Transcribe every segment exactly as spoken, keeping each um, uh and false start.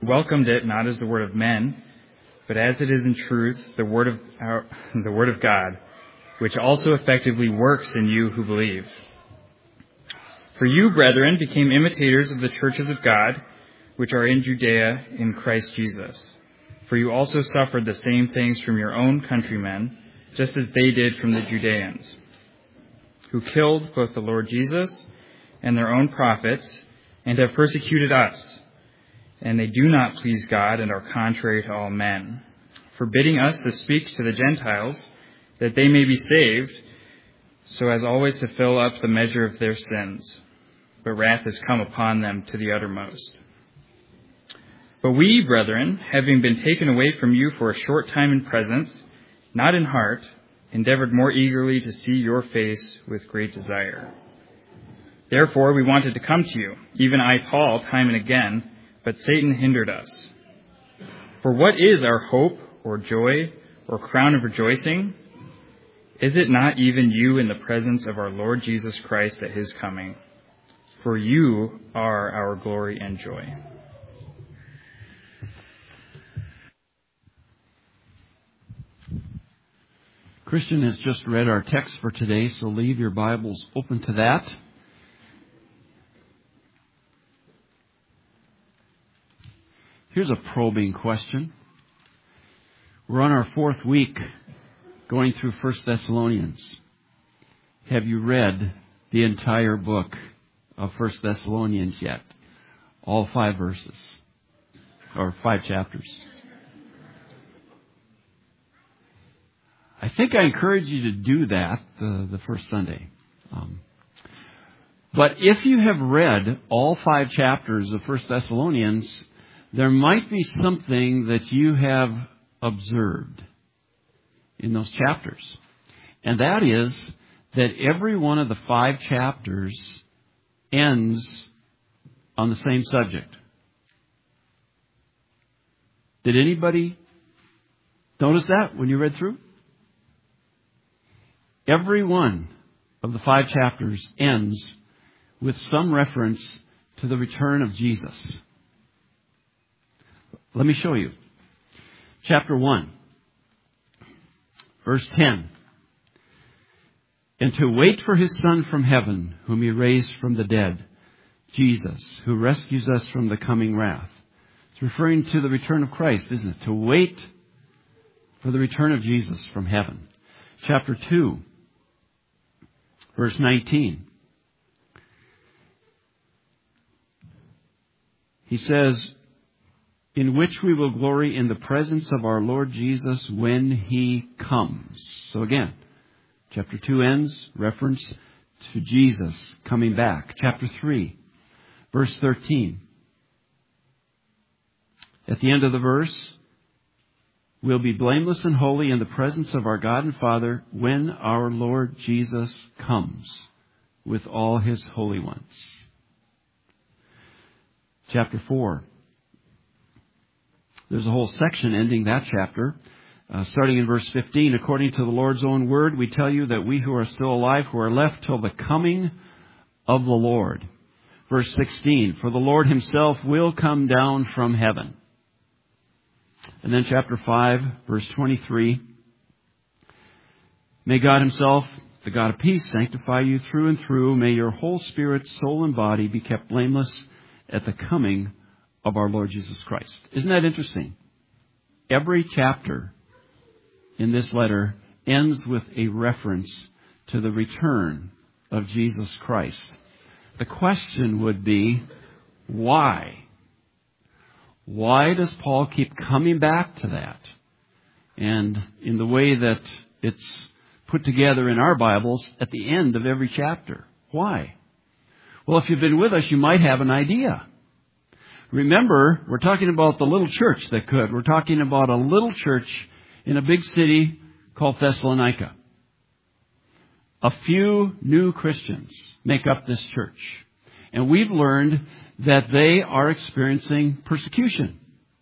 welcomed it not as the word of men, but as it is in truth, the word of our, the word of God, which also effectively works in you who believe. For you, brethren, became imitators of the churches of God, which are in Judea in Christ Jesus. For you also suffered the same things from your own countrymen, just as they did from the Judeans, who killed both the Lord Jesus and their own prophets, and have persecuted us. And they do not please God and are contrary to all men, forbidding us to speak to the Gentiles, that they may be saved, so as always to fill up the measure of their sins. But wrath has come upon them to the uttermost. But we, brethren, having been taken away from you for a short time in presence, not in heart, endeavored more eagerly to see your face with great desire. Therefore we wanted to come to you, even I, Paul, time and again, but Satan hindered us. For what is our hope or joy or crown of rejoicing? Is it not even you in the presence of our Lord Jesus Christ at his coming? For you are our glory and joy. Christian has just read our text for today, so leave your Bibles open to that. Here's a probing question. We're on our fourth week going through First Thessalonians. Have you read the entire book of First Thessalonians yet? All five verses, or five chapters. I think I encourage you to do that the, the first Sunday. Um, but if you have read all five chapters of First Thessalonians, there might be something that you have observed in those chapters. And that is that every one of the five chapters ends on the same subject. Did anybody notice that when you read through? Every one of the five chapters ends with some reference to the return of Jesus. Let me show you. Chapter one, verse ten. And to wait for his Son from heaven, whom he raised from the dead, Jesus, who rescues us from the coming wrath. It's referring to the return of Christ, isn't it? To wait for the return of Jesus from heaven. Chapter two, verse nineteen. He says, in which we will glory in the presence of our Lord Jesus when he comes. So again, chapter two ends, reference to Jesus coming back. Chapter three, verse thirteen. At the end of the verse, we'll be blameless and holy in the presence of our God and Father when our Lord Jesus comes with all his holy ones. Chapter four. There's a whole section ending that chapter. Uh, starting in verse fifteen, according to the Lord's own word, we tell you that we who are still alive, who are left till the coming of the Lord. Verse sixteen, for the Lord himself will come down from heaven. And then chapter five, verse twenty-three, may God himself, the God of peace, sanctify you through and through. May your whole spirit, soul, and body be kept blameless at the coming of our Lord Jesus Christ. Isn't that interesting? Every chapter in this letter ends with a reference to the return of Jesus Christ. The question would be, why? Why does Paul keep coming back to that? And in the way that it's put together in our Bibles at the end of every chapter. Why? Well, if you've been with us, you might have an idea. Remember, we're talking about the little church that could. We're talking about a little church in a big city called Thessalonica. A few new Christians make up this church. And we've learned that they are experiencing persecution,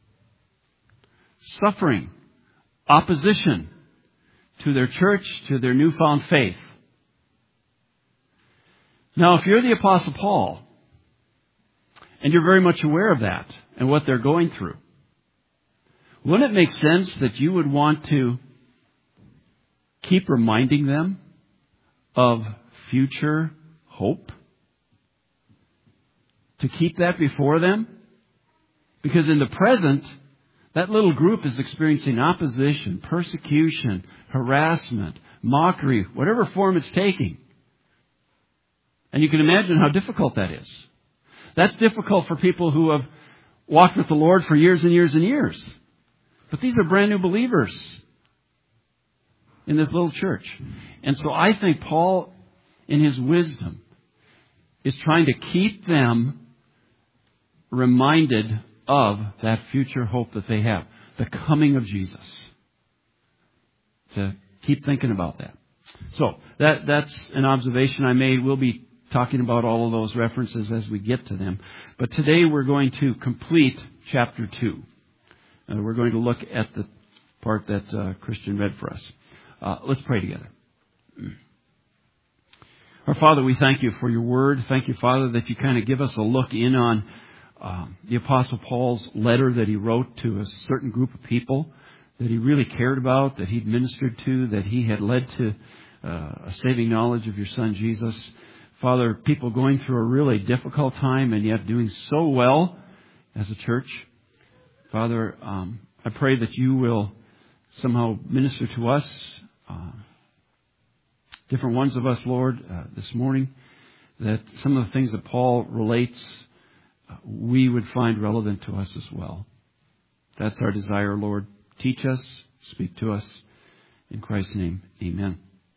suffering, opposition to their church, to their newfound faith. Now, if you're the Apostle Paul, And you're very much aware of that and what they're going through. Wouldn't it make sense that you would want to keep reminding them of future hope? To keep that before them? Because in the present, that little group is experiencing opposition, persecution, harassment, mockery, whatever form it's taking. And you can imagine how difficult that is. That's difficult for people who have walked with the Lord for years and years and years. But these are brand new believers in this little church. And so I think Paul, in his wisdom, is trying to keep them reminded of that future hope that they have, the coming of Jesus. To keep thinking about that. So that that's an observation I made. We'll be talking about all of those references as we get to them. But today we're going to complete chapter two. Uh, we're going to look at the part that uh, Christian read for us. Uh, let's pray together. Our Father, we thank you for your word. Thank you, Father, that you kind of give us a look in on uh, the Apostle Paul's letter that he wrote to a certain group of people that he really cared about, that he'd ministered to, that he had led to uh, a saving knowledge of your Son, Jesus. Father, people going through a really difficult time and yet doing so well as a church. Father, um, I pray that you will somehow minister to us, uh, different ones of us, Lord, uh, this morning, that some of the things that Paul relates, uh, we would find relevant to us as well. That's our desire, Lord. Teach us, speak to us. In Christ's name, amen.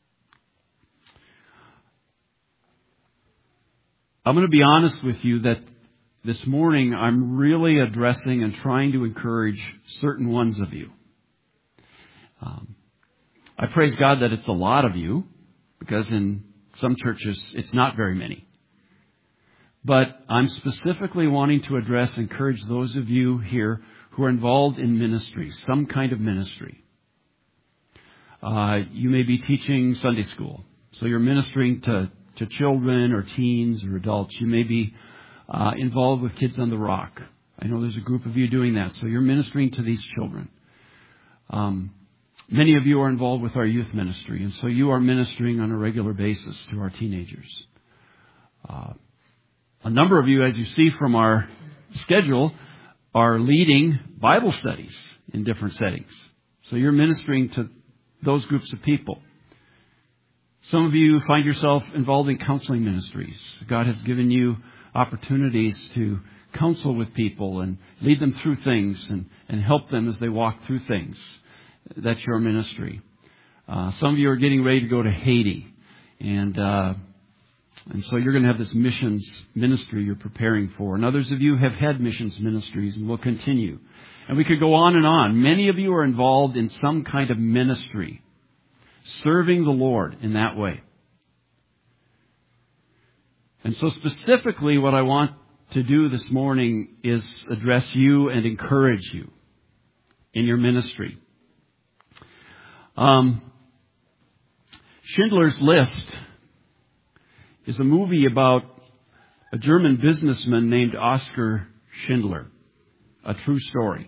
I'm going to be honest with you that this morning I'm really addressing and trying to encourage certain ones of you. Um, I praise God that it's a lot of you, because in some churches it's not very many. But I'm specifically wanting to address, encourage those of you here who are involved in ministry, some kind of ministry. Uh, you may be teaching Sunday school, so you're ministering to to children or teens or adults. You may be uh, involved with Kids on the Rock. I know there's a group of you doing that, so you're ministering to these children. Um, many of you are involved with our youth ministry, and so you are ministering on a regular basis to our teenagers. Uh, a number of you, as you see from our schedule, are leading Bible studies in different settings. So you're ministering to those groups of people. Some of you find yourself involved in counseling ministries. God has given you opportunities to counsel with people and lead them through things and, and help them as they walk through things. That's your ministry. Uh, some of you are getting ready to go to Haiti. And uh, and so you're going to have this missions ministry you're preparing for. And others of you have had missions ministries and will continue. And we could go on and on. Many of you are involved in some kind of ministry, serving the Lord in that way. And so specifically what I want to do this morning is address you and encourage you in your ministry. Um, Schindler's List is a movie about a German businessman named Oskar Schindler, a true story.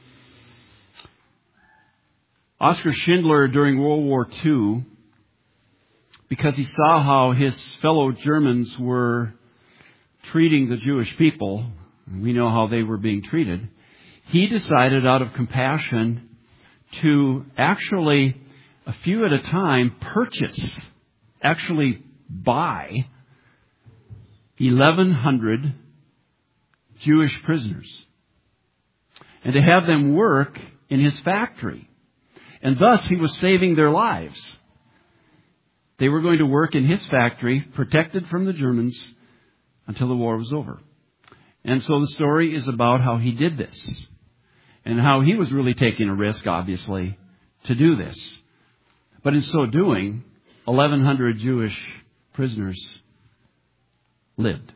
Oskar Schindler, during World War Two, because he saw how his fellow Germans were treating the Jewish people, we know how they were being treated, he decided out of compassion to actually, a few at a time, purchase, actually buy eleven hundred Jewish prisoners and to have them work in his factory. And thus, he was saving their lives. They were going to work in his factory, protected from the Germans, until the war was over. And so the story is about how he did this. And how he was really taking a risk, obviously, to do this. But in so doing, eleven hundred Jewish prisoners lived.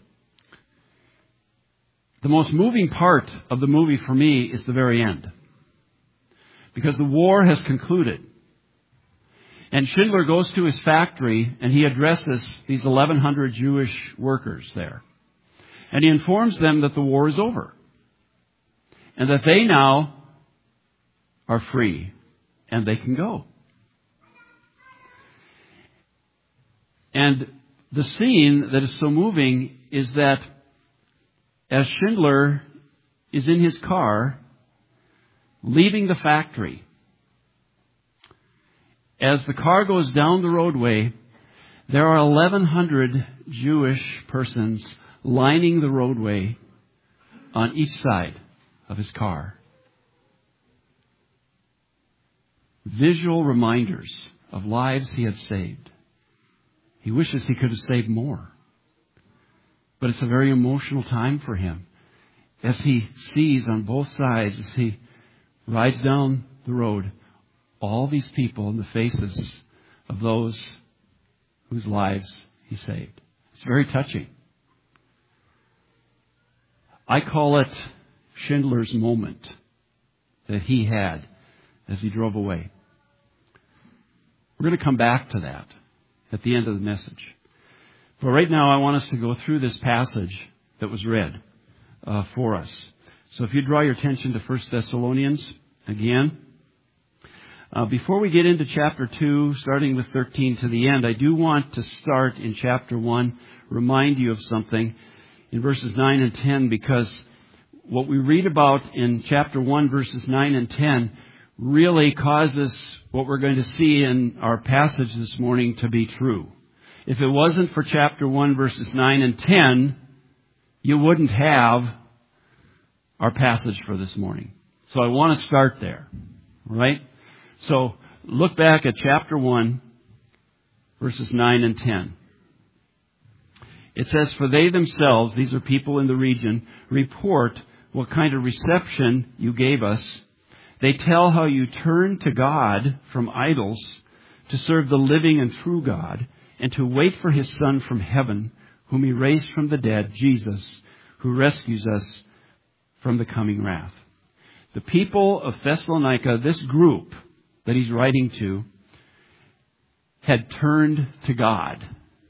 The most moving part of the movie for me is the very end. Because the war has concluded. And Schindler goes to his factory and he addresses these eleven hundred Jewish workers there. And he informs them that the war is over and that they now are free and they can go. And the scene that is so moving is that as Schindler is in his car leaving the factory, as the car goes down the roadway, there are eleven hundred Jewish persons lining the roadway on each side of his car. Visual reminders of lives he had saved. He wishes he could have saved more. But it's a very emotional time for him as he sees on both sides, as he rides down the road, all these people in the faces of those whose lives he saved. It's very touching. I call it Schindler's moment that he had as he drove away. We're going to come back to that at the end of the message. But right now I want us to go through this passage that was read uh, for us. So if you draw your attention to First Thessalonians again. Uh, before we get into chapter two, starting with thirteen to the end, I do want to start in chapter one, remind you of something in verses nine and ten, because what we read about in chapter one, verses nine and ten, really causes what we're going to see in our passage this morning to be true. If it wasn't for chapter one, verses nine and ten, you wouldn't have our passage for this morning. So I want to start there, right? So look back at chapter one, verses nine and ten. It says, "For they themselves," these are people in the region, "report what kind of reception you gave us. They tell how you turned to God from idols to serve the living and true God and to wait for His Son from heaven, whom He raised from the dead, Jesus, who rescues us from the coming wrath." The people of Thessalonica, this group that he's writing to, had turned to God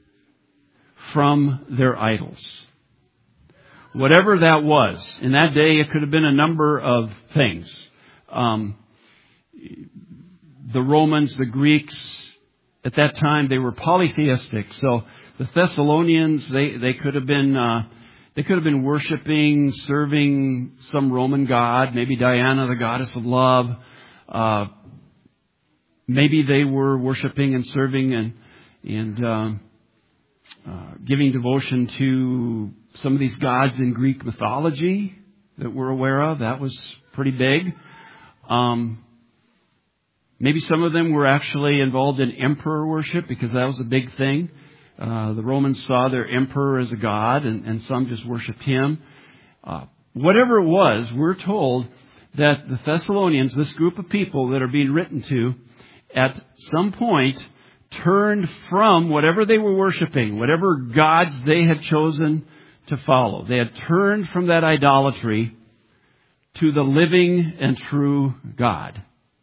from their idols. Whatever that was. In that day, it could have been a number of things. Um, the Romans, the Greeks, at that time, they were polytheistic. So the Thessalonians, they, they could have been, uh, they could have been worshiping, serving some Roman god, maybe Diana, the goddess of love. Uh, maybe they were worshiping and serving and, and, um, uh, giving devotion to some of these gods in Greek mythology that we're aware of. That was pretty big. Um, maybe some of them were actually involved in emperor worship because that was a big thing. Uh, the Romans saw their emperor as a god, and, and some just worshipped him. Uh, whatever it was, we're told that the Thessalonians, this group of people that are being written to, at some point turned from whatever they were worshiping, whatever gods they had chosen to follow. They had turned from that idolatry to the living and true God.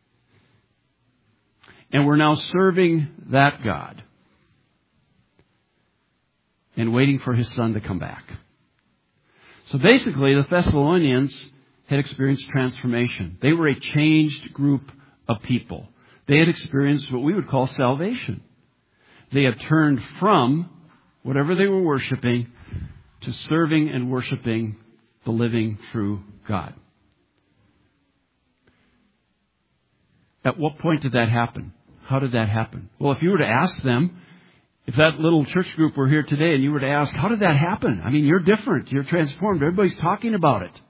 And we're now serving that God and waiting for His Son to come back. So basically, the Thessalonians had experienced transformation. They were a changed group of people. They had experienced what we would call salvation. They had turned from whatever they were worshiping to serving and worshiping the living, true God. At what point did that happen? How did that happen? Well, if you were to ask them, if that little church group were here today and you were to ask, how did that happen? I mean, you're different. You're transformed. Everybody's talking about it.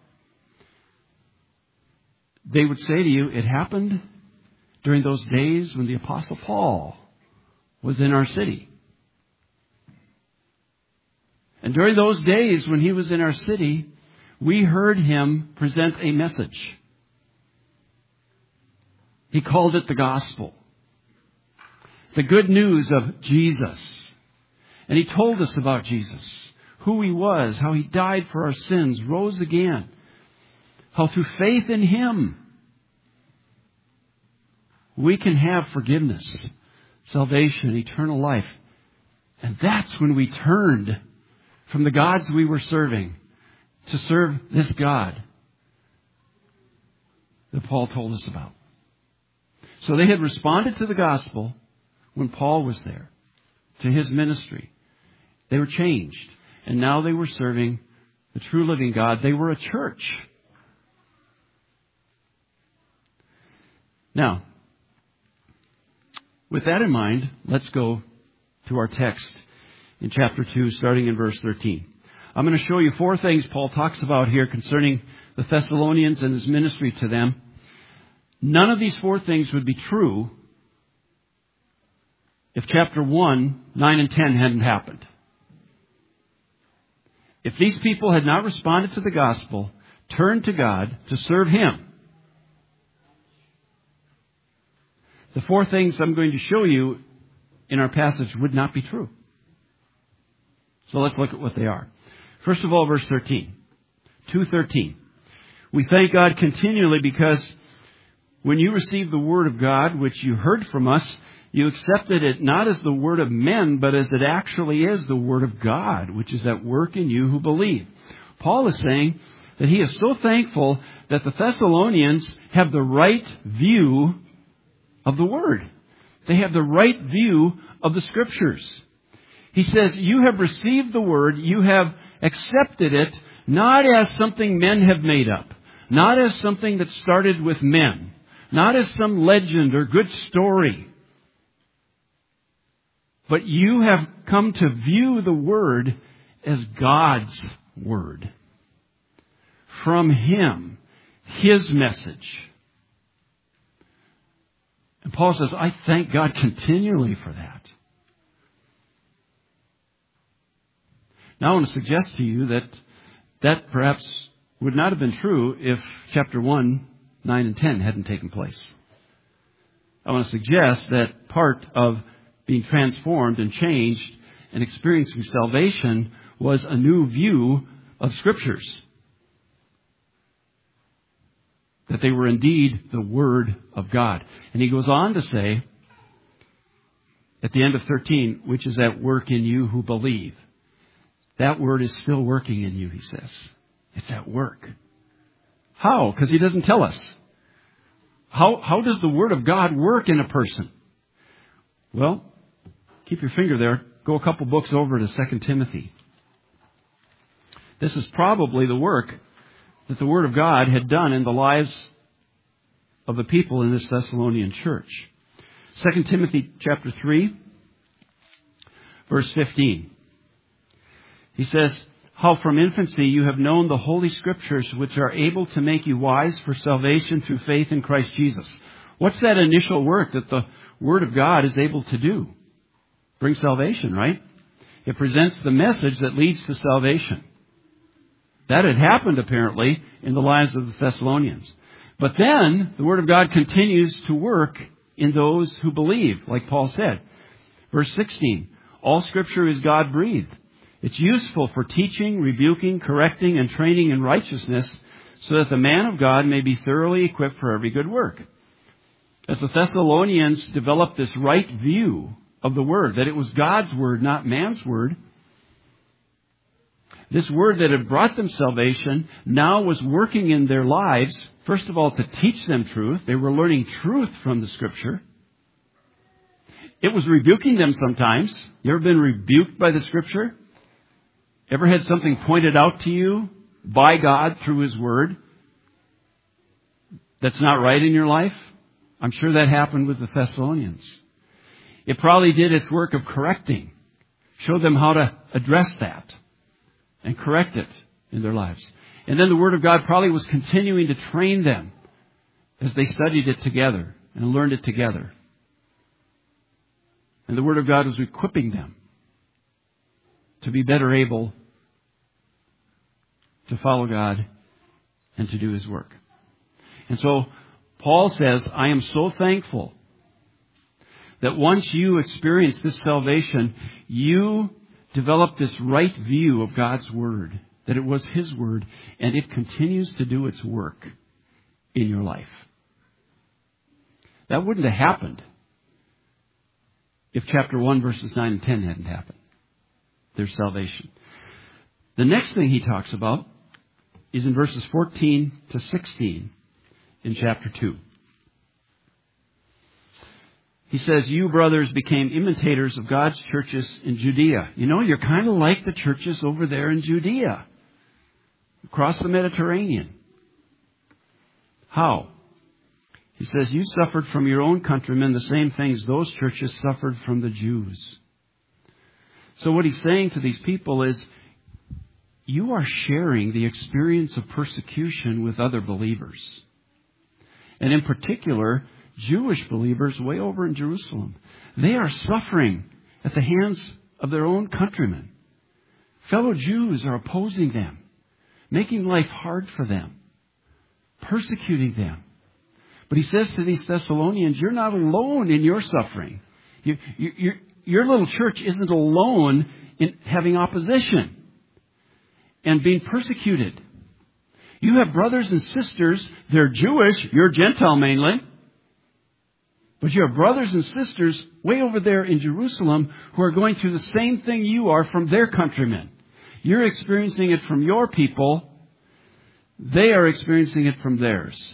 They would say to you, it happened during those days when the Apostle Paul was in our city. And during those days when he was in our city, we heard him present a message. He called it the gospel. The good news of Jesus. And he told us about Jesus, who He was, how He died for our sins, rose again, how through faith in Him we can have forgiveness, salvation, eternal life. And that's when we turned from the gods we were serving to serve this God that Paul told us about. So they had responded to the gospel when Paul was there, to his ministry. They were changed. And now they were serving the true living God. They were a church. Now, with that in mind, let's go to our text in chapter two, starting in verse thirteen. I'm going to show you four things Paul talks about here concerning the Thessalonians and his ministry to them. None of these four things would be true if chapter one, nine and ten hadn't happened. If these people had not responded to the gospel, turned to God to serve Him, the four things I'm going to show you in our passage would not be true. So let's look at what they are. First of all, verse thirteen. two thirteen. We thank God continually because when you received the word of God, which you heard from us, you accepted it not as the word of men, but as it actually is the word of God, which is at work in you who believe. Paul is saying that he is so thankful that the Thessalonians have the right view of the word. They have the right view of the scriptures. He says, you have received the word, you have accepted it, not as something men have made up, not as something that started with men, not as some legend or good story. But you have come to view the word as God's word. From Him, His message. And Paul says, I thank God continually for that. Now I want to suggest to you that that perhaps would not have been true if chapter one, nine and ten hadn't taken place. I want to suggest that part of being transformed and changed and experiencing salvation was a new view of Scriptures. That they were indeed the Word of God. And he goes on to say, at the end of thirteen, which is at work in you who believe. That word is still working in you, he says. It's at work. How? Because he doesn't tell us. How, how does the Word of God work in a person? Well, keep your finger there. Go a couple books over to Second Timothy. This is probably the work that the Word of God had done in the lives of the people in this Thessalonian church. Second Timothy chapter three, verse fifteen. He says, how from infancy you have known the Holy Scriptures, which are able to make you wise for salvation through faith in Christ Jesus. What's that initial work that the Word of God is able to do? Bring salvation, right? It presents the message that leads to salvation. That had happened, apparently, in the lives of the Thessalonians. But then, the Word of God continues to work in those who believe, like Paul said. Verse sixteen, all Scripture is God-breathed. It's useful for teaching, rebuking, correcting, and training in righteousness, so that the man of God may be thoroughly equipped for every good work. As the Thessalonians developed this right view of the Word, that it was God's Word, not man's Word, this Word that had brought them salvation now was working in their lives, first of all, to teach them truth. They were learning truth from the Scripture. It was rebuking them sometimes. You ever been rebuked by the Scripture? Ever had something pointed out to you by God through His Word that's not right in your life? I'm sure that happened with the Thessalonians. It probably did its work of correcting. Showed them how to address that and correct it in their lives. And then the Word of God probably was continuing to train them as they studied it together and learned it together. And the Word of God was equipping them to be better able to follow God and to do His work. And so Paul says, I am so thankful that once you experience this salvation, you develop this right view of God's Word, that it was His Word, and it continues to do its work in your life. That wouldn't have happened if chapter one, verses nine and ten hadn't happened. There's salvation. The next thing he talks about is in verses fourteen to sixteen in chapter two. He says, you brothers became imitators of God's churches in Judea. You know, you're kind of like the churches over there in Judea, across the Mediterranean. How? He says, you suffered from your own countrymen the same things those churches suffered from the Jews. So what he's saying to these people is, you are sharing the experience of persecution with other believers. And in particular, Jewish believers way over in Jerusalem. They are suffering at the hands of their own countrymen. Fellow Jews are opposing them, making life hard for them, persecuting them. But he says to these Thessalonians, you're not alone in your suffering. You, you, your, your little church isn't alone in having opposition and being persecuted. You have brothers and sisters. They're Jewish. You're Gentile mainly. But you have brothers and sisters way over there in Jerusalem who are going through the same thing you are from their countrymen. You're experiencing it from your people. They are experiencing it from theirs.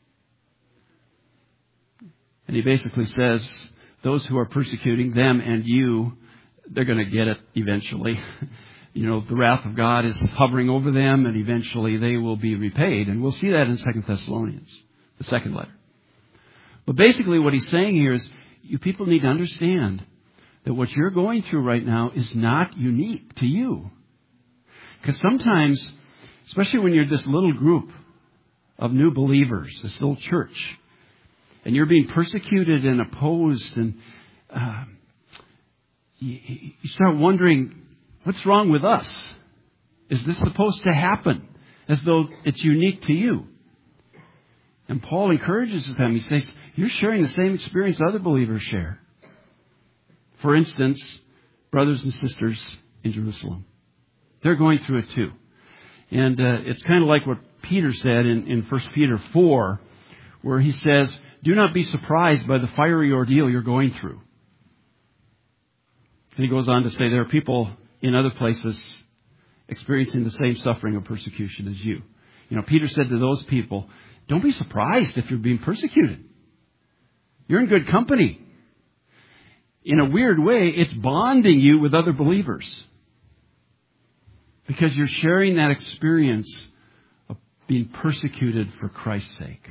And he basically says, those who are persecuting them and you, they're going to get it eventually. You know, the wrath of God is hovering over them, and eventually they will be repaid. And we'll see that in Second Thessalonians, the second letter. But basically what he's saying here is, you people need to understand that what you're going through right now is not unique to you. Because sometimes, especially when you're this little group of new believers, this little church, and you're being persecuted and opposed, and uh, you, you start wondering, what's wrong with us? Is this supposed to happen? As though it's unique to you. And Paul encourages them. He says, you're sharing the same experience other believers share. For instance, brothers and sisters in Jerusalem. They're going through it too. And uh, it's kind of like what Peter said in, in First Peter four, where he says, do not be surprised by the fiery ordeal you're going through. And he goes on to say there are people in other places experiencing the same suffering of persecution as you. You know, Peter said to those people, don't be surprised if you're being persecuted. You're in good company. In a weird way, it's bonding you with other believers. Because you're sharing that experience of being persecuted for Christ's sake.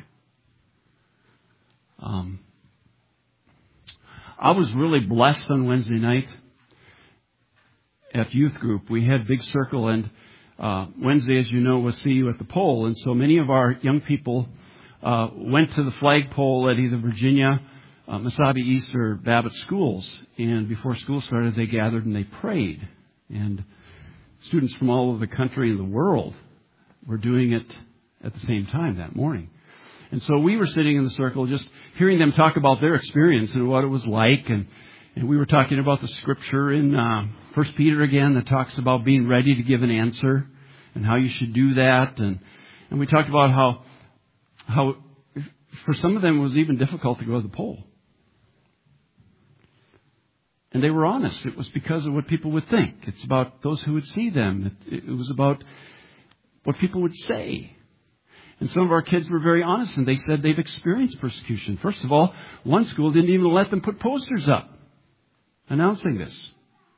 Um, I was really blessed on Wednesday night at youth group. We had Big Circle, and uh, Wednesday, as you know, was See You at the Pole. And so many of our young people uh, went to the flagpole at either Virginia, uh, Mesabi East, or Babbitt schools. And before school started, they gathered and they prayed. And students from all over the country and the world were doing it at the same time that morning. And so we were sitting in the circle just hearing them talk about their experience and what it was like. And, and we were talking about the scripture in uh, First Peter again that talks about being ready to give an answer and how you should do that. And, and we talked about how, how for some of them it was even difficult to go to the poll. And they were honest. It was because of what people would think. It's about those who would see them. It, it was about what people would say. And some of our kids were very honest, and they said they've experienced persecution. First of all, one school didn't even let them put posters up announcing this.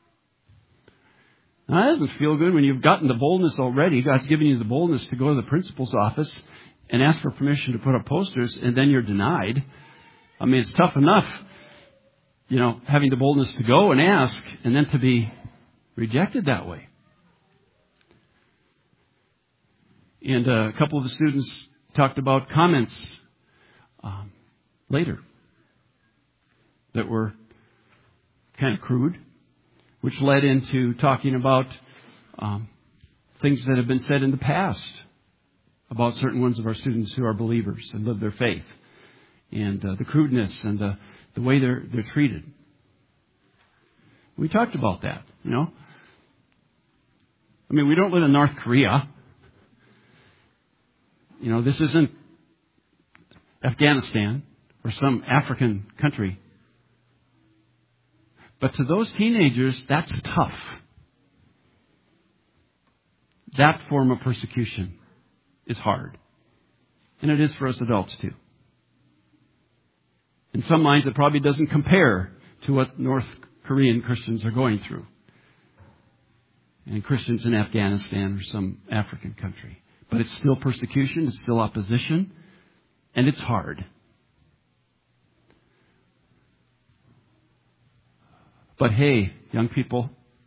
Now, that doesn't feel good when you've gotten the boldness already. God's given you the boldness to go to the principal's office and ask for permission to put up posters, and then you're denied. I mean, it's tough enough, you know, having the boldness to go and ask, and then to be rejected that way. And uh, a couple of the students talked about comments um, later that were kind of crude, which led into talking about um, things that have been said in the past about certain ones of our students who are believers and live their faith, and uh, the crudeness and the, the way they're they're treated. We talked about that, you know. I mean, we don't live in North Korea. You know, this isn't Afghanistan or some African country. But to those teenagers, that's tough. That form of persecution is hard. And it is for us adults too. In some minds, it probably doesn't compare to what North Korean Christians are going through. And Christians in Afghanistan or some African country. But it's still persecution, it's still opposition, and it's hard. But hey, young people,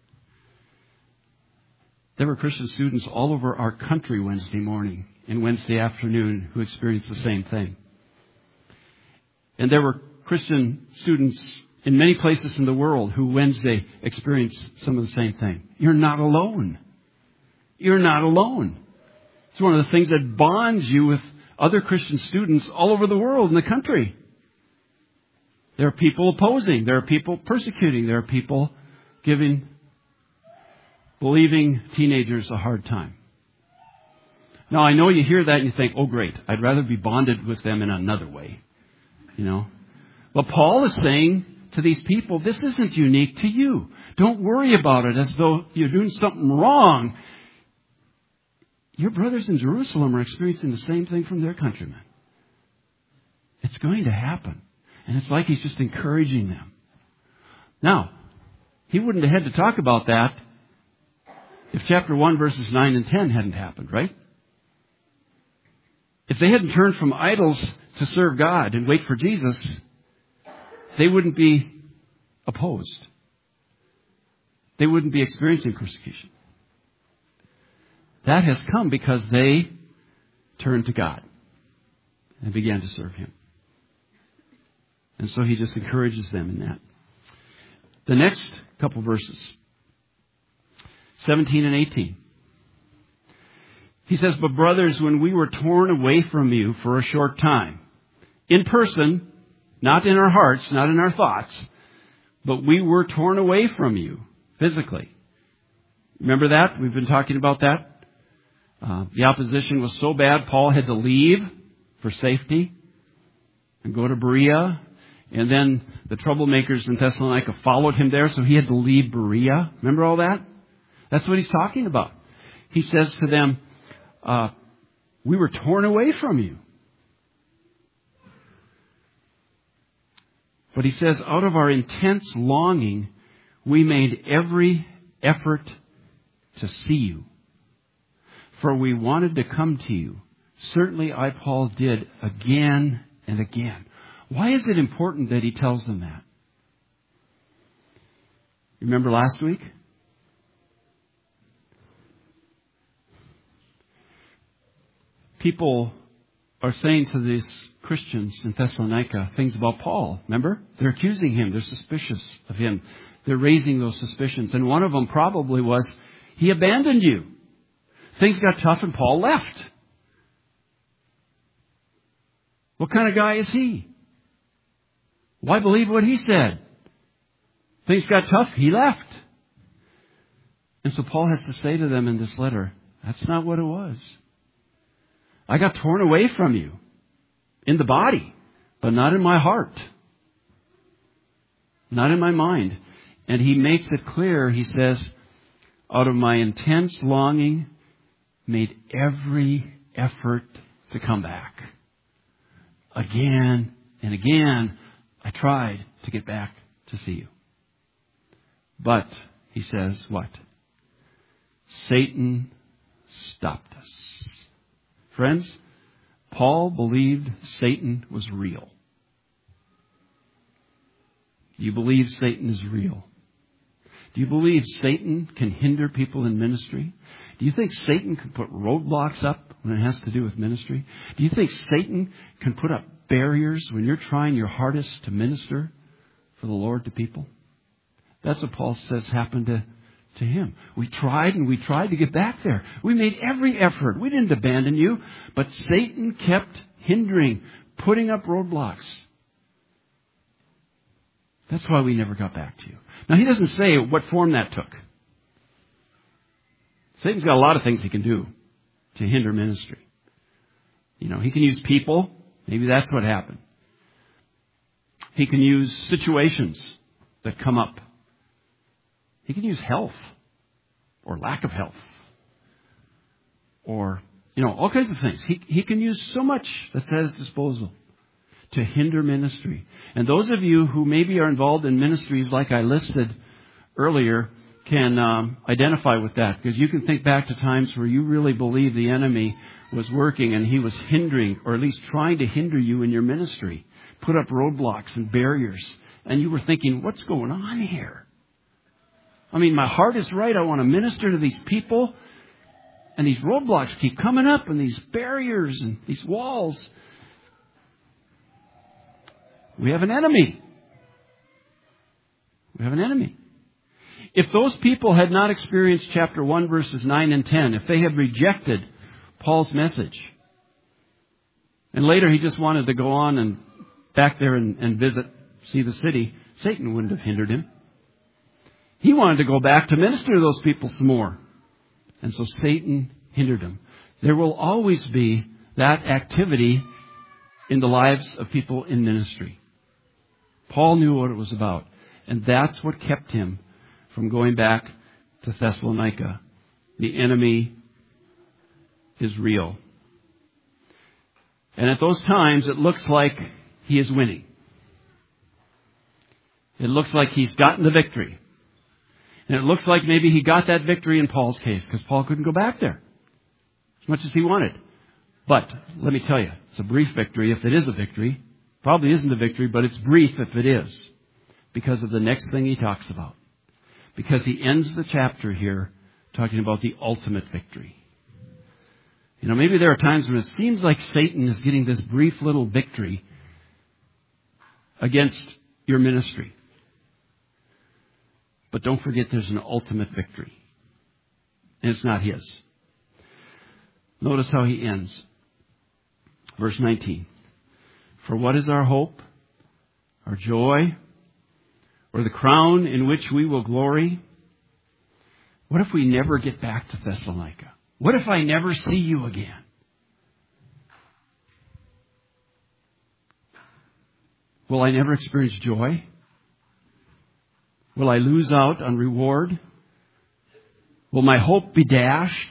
there were Christian students all over our country Wednesday morning and Wednesday afternoon who experienced the same thing. And there were Christian students in many places in the world who Wednesday experienced some of the same thing. You're not alone. You're not alone. It's one of the things that bonds you with other Christian students all over the world in the country. There are people opposing. There are people persecuting. There are people giving believing teenagers a hard time. Now, I know you hear that and you think, oh, great. I'd rather be bonded with them in another way. You know. But Paul is saying to these people, this isn't unique to you. Don't worry about it as though you're doing something wrong. Your brothers in Jerusalem are experiencing the same thing from their countrymen. It's going to happen. And it's like he's just encouraging them. Now, he wouldn't have had to talk about that if chapter one, verses nine and ten hadn't happened, right? If they hadn't turned from idols to serve God and wait for Jesus, they wouldn't be opposed. They wouldn't be experiencing persecution. That has come because they turned to God and began to serve Him. And so he just encourages them in that. The next couple verses, seventeen and eighteen. He says, but brothers, when we were torn away from you for a short time, in person, not in our hearts, not in our thoughts, but we were torn away from you physically. Remember that? We've been talking about that. Uh, the opposition was so bad, Paul had to leave for safety and go to Berea. And then the troublemakers in Thessalonica followed him there, so he had to leave Berea. Remember all that? That's what he's talking about. He says to them, uh, we were torn away from you. But he says, out of our intense longing, we made every effort to see you. For we wanted to come to you. Certainly I, Paul, did again and again. Why is it important that he tells them that? Remember last week? People are saying to these Christians in Thessalonica things about Paul. Remember? They're accusing him. They're suspicious of him. They're raising those suspicions. And one of them probably was, he abandoned you. Things got tough and Paul left. What kind of guy is he? Why believe what he said? Things got tough, he left. And so Paul has to say to them in this letter, that's not what it was. I got torn away from you in the body, but not in my heart. Not in my mind. And he makes it clear, he says, out of my intense longing, made every effort to come back. Again and again, I tried to get back to see you. But, he says, what? Satan stopped us. Friends, Paul believed Satan was real. Do you believe Satan is real? Do you believe Satan can hinder people in ministry? Do you think Satan can put roadblocks up when it has to do with ministry? Do you think Satan can put up barriers when you're trying your hardest to minister for the Lord to people? That's what Paul says happened to, to him. We tried and we tried to get back there. We made every effort. We didn't abandon you, but Satan kept hindering, putting up roadblocks. That's why we never got back to you. Now, he doesn't say what form that took. Satan's got a lot of things he can do to hinder ministry. You know, he can use people. Maybe that's what happened. He can use situations that come up. He can use health or lack of health or You know, all kinds of things. He, he can use so much that's at his disposal to hinder ministry. And those of you who maybe are involved in ministries like I listed earlier can um, identify with that, because you can think back to times where you really believe the enemy was working and he was hindering, or at least trying to hinder you in your ministry, put up roadblocks and barriers, and you were thinking, what's going on here? I mean, my heart is right. I want to minister to these people, and these roadblocks keep coming up, and these barriers and these walls. We have an enemy. We have an enemy. If those people had not experienced chapter one, verses nine and ten, if they had rejected Paul's message, and later he just wanted to go on and back there and, and visit, see the city, Satan wouldn't have hindered him. He wanted to go back to minister to those people some more. And so Satan hindered him. There will always be that activity in the lives of people in ministry. Paul knew what it was about. And that's what kept him from going back to Thessalonica. The enemy is real. And at those times, it looks like he is winning. It looks like he's gotten the victory. And it looks like maybe he got that victory in Paul's case, because Paul couldn't go back there as much as he wanted. But let me tell you, it's a brief victory if it is a victory. Probably isn't a victory, but it's brief if it is, because of the next thing he talks about. Because he ends the chapter here talking about the ultimate victory. You know, maybe there are times when it seems like Satan is getting this brief little victory against your ministry. But don't forget there's an ultimate victory. And it's not his. Notice how he ends. Verse nineteen. For what is our hope, our joy, or the crown in which we will glory? What if we never get back to Thessalonica? What if I never see you again? Will I never experience joy? Will I lose out on reward? Will my hope be dashed?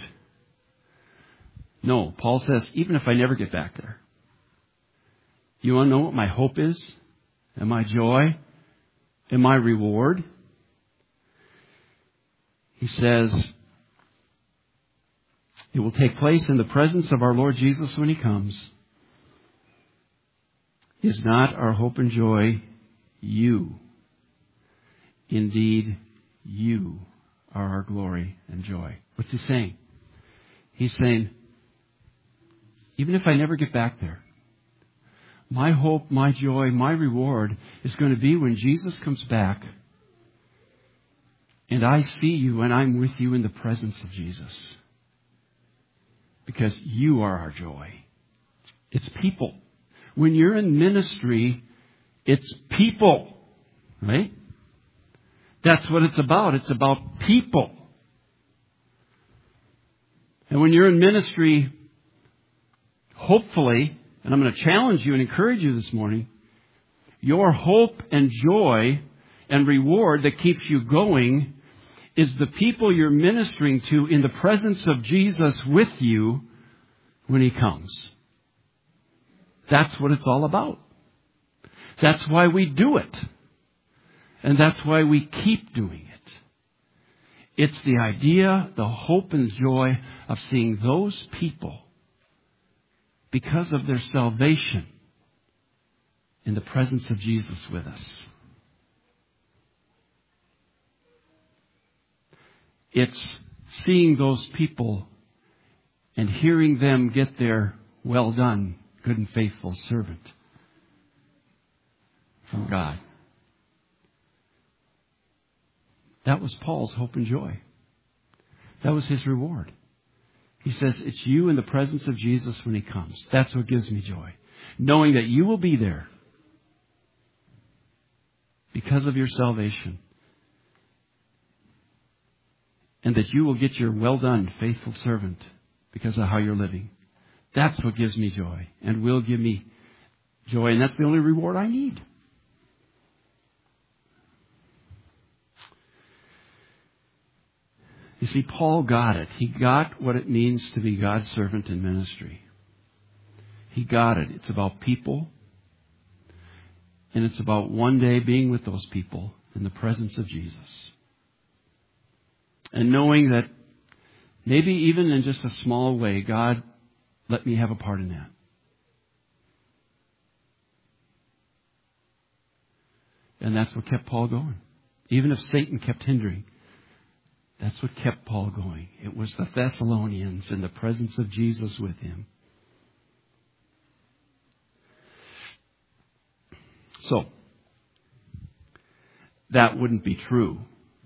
No, Paul says, even if I never get back there. You want to know what my hope is? And my joy? And my reward? He says, it will take place in the presence of our Lord Jesus when He comes. Is not our hope and joy you? Indeed, you are our glory and joy. What's he saying? He's saying, even if I never get back there, my hope, my joy, my reward is going to be when Jesus comes back and I see you and I'm with you in the presence of Jesus. Because you are our joy. It's people. When you're in ministry, it's people, right? That's what it's about. It's about people. And when you're in ministry, hopefully, and I'm going to challenge you and encourage you this morning, your hope and joy and reward that keeps you going is the people you're ministering to in the presence of Jesus with you when He comes. That's what it's all about. That's why we do it. And that's why we keep doing it. It's the idea, the hope and joy of seeing those people, because of their salvation, in the presence of Jesus with us. It's seeing those people and hearing them get their well done, good and faithful servant from God. That was Paul's hope and joy. That was his reward. He says, it's you in the presence of Jesus when He comes. That's what gives me joy. Knowing that you will be there because of your salvation. And that you will get your well done, faithful servant because of how you're living. That's what gives me joy and will give me joy. And that's the only reward I need. You see, Paul got it. He got what it means to be God's servant in ministry. He got it. It's about people. And it's about one day being with those people in the presence of Jesus. And knowing that maybe even in just a small way, God, let me have a part in that. And that's what kept Paul going. Even if Satan kept hindering, that's what kept Paul going. It was the Thessalonians in the presence of Jesus with him. So, that wouldn't be true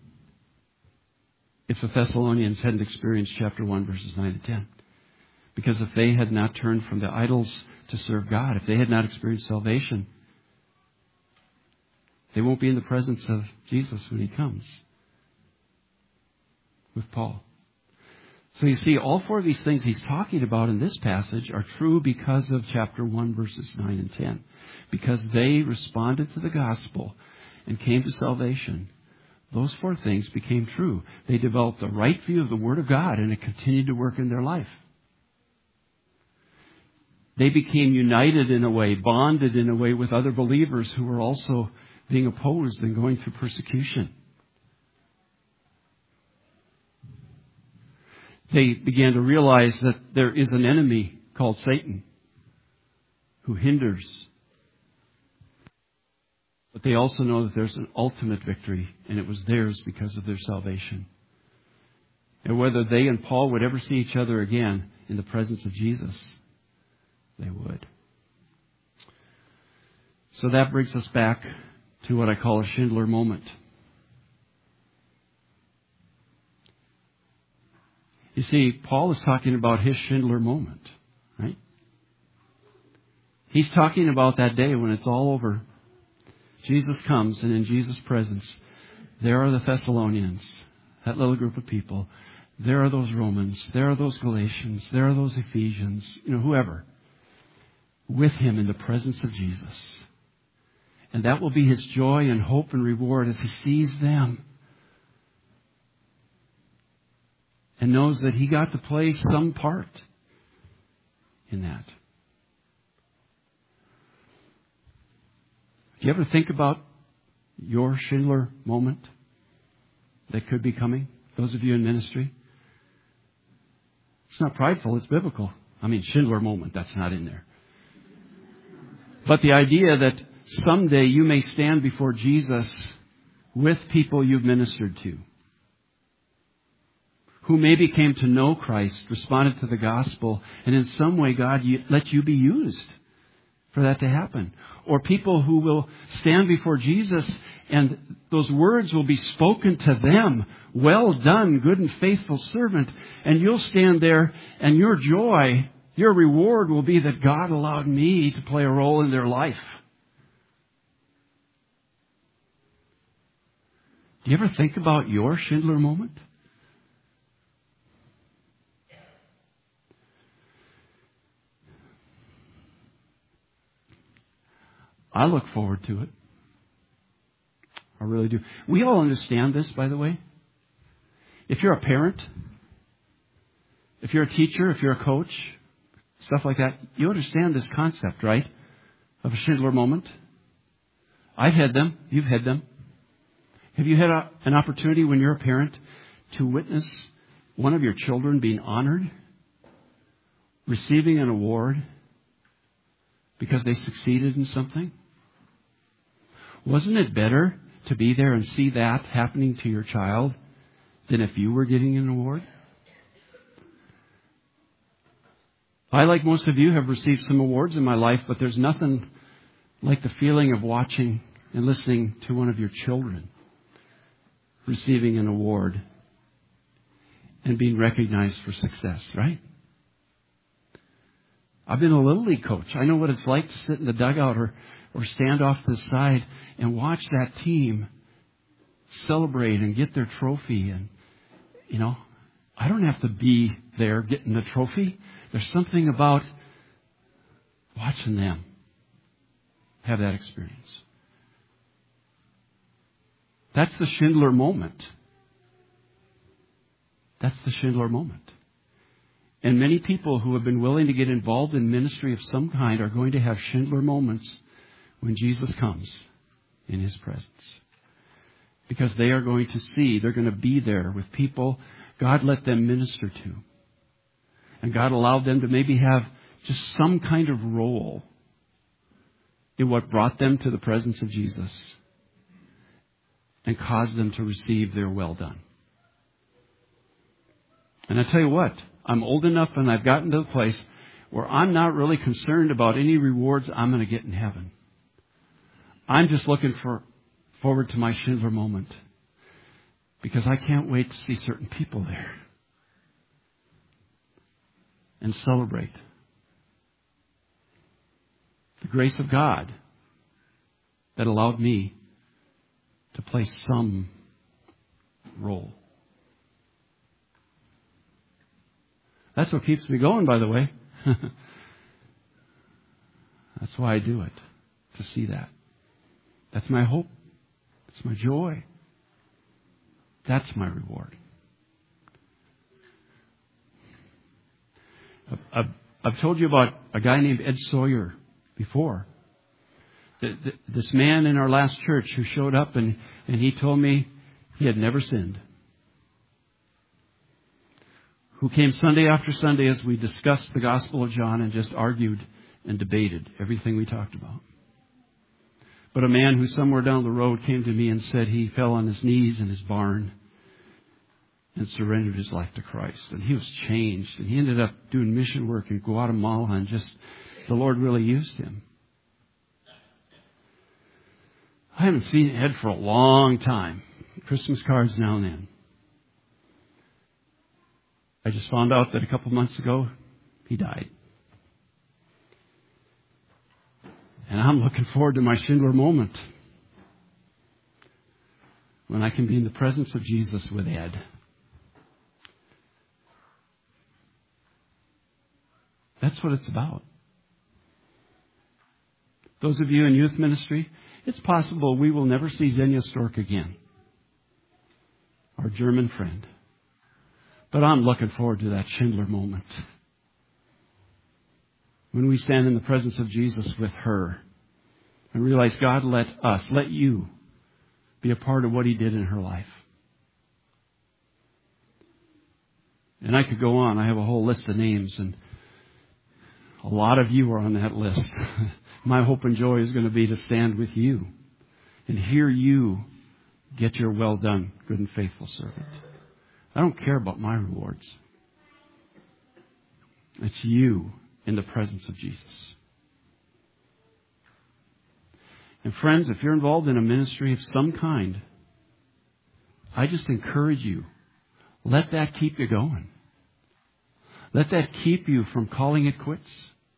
if the Thessalonians hadn't experienced chapter one, verses nine to ten. Because if they had not turned from the idols to serve God, if they had not experienced salvation, they won't be in the presence of Jesus when He comes with Paul. So you see, all four of these things he's talking about in this passage are true because of chapter one, verses nine and ten. Because they responded to the gospel and came to salvation. Those four things became true. They developed a right view of the Word of God, and it continued to work in their life. They became united in a way, bonded in a way with other believers who were also being opposed and going through persecution. They began to realize that there is an enemy called Satan who hinders. But they also know that there's an ultimate victory, and it was theirs because of their salvation. And whether they and Paul would ever see each other again in the presence of Jesus, they would. So that brings us back to what I call a Schindler moment. You see, Paul is talking about his Schindler moment, right? He's talking about that day when it's all over. Jesus comes, and in Jesus' presence, there are the Thessalonians, that little group of people. There are those Romans. There are those Galatians. There are those Ephesians, you know, whoever, with him in the presence of Jesus. And that will be his joy and hope and reward as he sees them and knows that he got to play some part in that. Do you ever think about your Schindler moment that could be coming? Those of you in ministry? It's not prideful, it's biblical. I mean, Schindler moment, that's not in there. But the idea that someday you may stand before Jesus with people you've ministered to, who maybe came to know Christ, responded to the gospel, and in some way God let you be used for that to happen. Or people who will stand before Jesus and those words will be spoken to them. Well done, good and faithful servant. And you'll stand there and your joy, your reward will be that God allowed me to play a role in their life. Do you ever think about your Schindler moment? I look forward to it. I really do. We all understand this, by the way. If you're a parent, if you're a teacher, if you're a coach, stuff like that, you understand this concept, right? Of a Schindler moment. I've had them. You've had them. Have you had a, an opportunity when you're a parent to witness one of your children being honored, receiving an award because they succeeded in something? Wasn't it better to be there and see that happening to your child than if you were getting an award? I, like most of you, have received some awards in my life, but there's nothing like the feeling of watching and listening to one of your children receiving an award and being recognized for success, right? I've been a Little League coach. I know what it's like to sit in the dugout or, or stand off to the side and watch that team celebrate and get their trophy. And, you know, I don't have to be there getting the trophy. There's something about watching them have that experience. That's the Schindler moment. That's the Schindler moment. And many people who have been willing to get involved in ministry of some kind are going to have Schindler moments when Jesus comes in His presence. Because they are going to see, they're going to be there with people God let them minister to. And God allowed them to maybe have just some kind of role in what brought them to the presence of Jesus and caused them to receive their well done. And I tell you what, I'm old enough and I've gotten to the place where I'm not really concerned about any rewards I'm going to get in heaven. I'm just looking for forward to my Schindler moment because I can't wait to see certain people there and celebrate the grace of God that allowed me to play some role. That's what keeps me going, by the way. That's why I do it, to see that. That's my hope. That's my joy. That's my reward. I've, I've told you about a guy named Ed Sawyer before. The, the, this man in our last church who showed up and, and he told me he had never sinned. Who came Sunday after Sunday as we discussed the Gospel of John and just argued and debated everything we talked about. But a man who somewhere down the road came to me and said he fell on his knees in his barn and surrendered his life to Christ. And he was changed. And he ended up doing mission work in Guatemala and just, the Lord really used him. I haven't seen Ed for a long time. Christmas cards now and then. I just found out that a couple months ago, he died. And I'm looking forward to my Schindler moment when I can be in the presence of Jesus with Ed. That's what it's about. Those of you in youth ministry, it's possible we will never see Xenia Stork again, our German friend. But I'm looking forward to that Schindler moment when we stand in the presence of Jesus with her and realize God let us, let you be a part of what He did in her life. And I could go on. I have a whole list of names, and a lot of you are on that list. My hope and joy is going to be to stand with you and hear you get your well done, good and faithful servant. I don't care about my rewards. It's you in the presence of Jesus. And friends, if you're involved in a ministry of some kind, I just encourage you, let that keep you going. Let that keep you from calling it quits.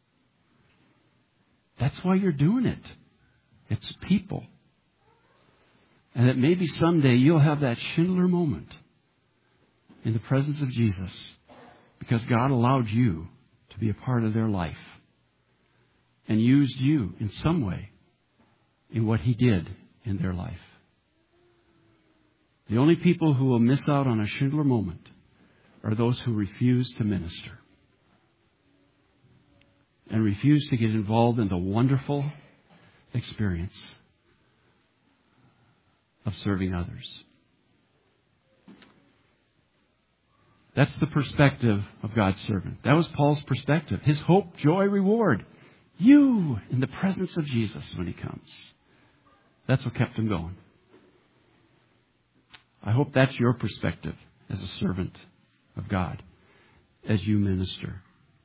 That's why you're doing it. It's people. And that maybe someday you'll have that Schindler moment in the presence of Jesus because God allowed you to be a part of their life and used you in some way in what He did in their life. The only people who will miss out on a Schindler moment are those who refuse to minister and refuse to get involved in the wonderful experience of serving others. That's the perspective of God's servant. That was Paul's perspective. His hope, joy, reward. You in the presence of Jesus when He comes. That's what kept him going. I hope that's your perspective as a servant of God as you minister.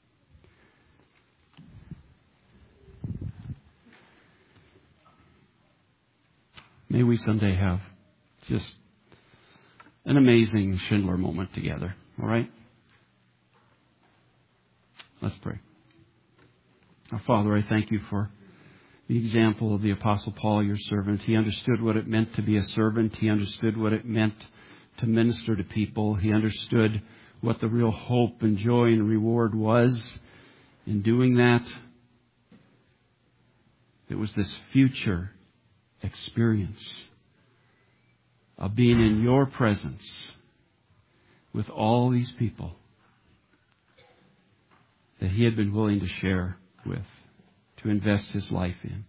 May we someday have just an amazing Schindler moment together. All right? Let's pray. Our Father, I thank You for the example of the Apostle Paul, Your servant. He understood what it meant to be a servant. He understood what it meant to minister to people. He understood what the real hope and joy and reward was in doing that. It was this future experience of being in Your presence, with all these people that he had been willing to share with, to invest his life in,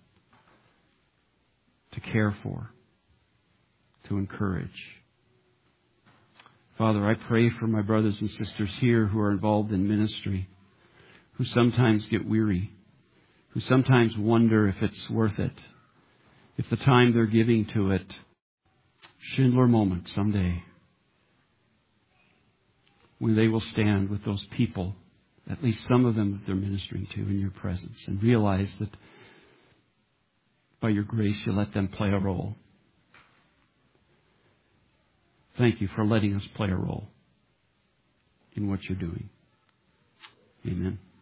to care for, to encourage. Father, I pray for my brothers and sisters here who are involved in ministry, who sometimes get weary, who sometimes wonder if it's worth it, if the time they're giving to it, Schindler moment someday, when they will stand with those people, at least some of them that they're ministering to, in your presence, and realize that by your grace you let them play a role. Thank you for letting us play a role in what you're doing. Amen.